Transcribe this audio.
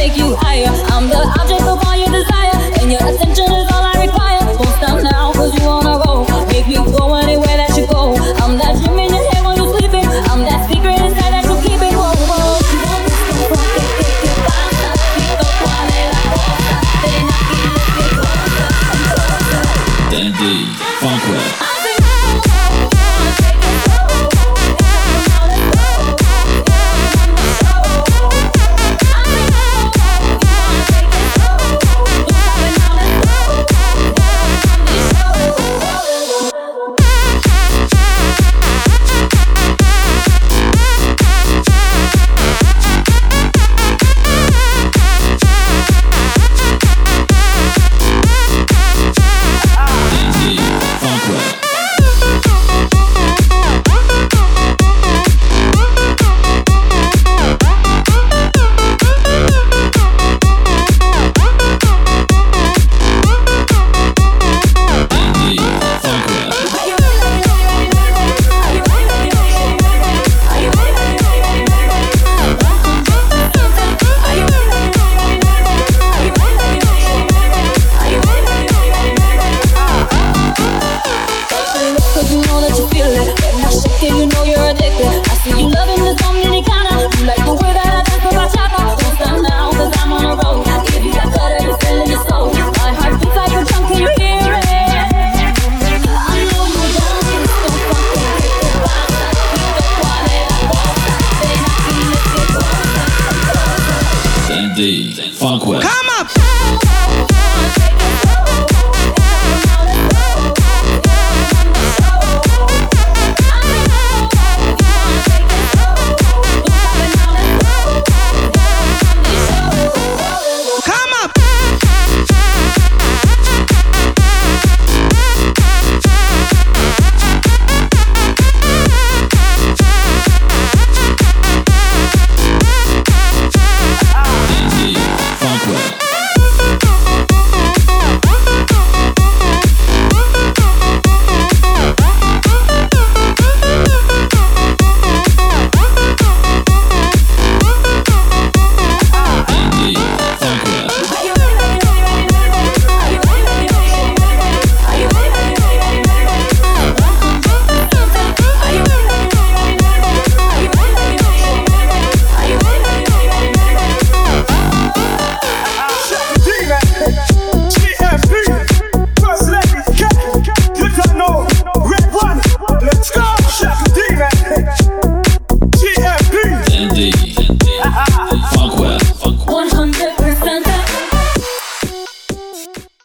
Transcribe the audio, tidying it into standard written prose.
take you higher. I'm the object of all your desire, and your attention is all I require. Won't stop now, cause you wanna go. Make me go anywhere that you go. I'm that dream in your head when you're sleeping. I'm that secret inside that you keep it. Whoa, whoa. Dandy Funkwell. Funkwell. Come up!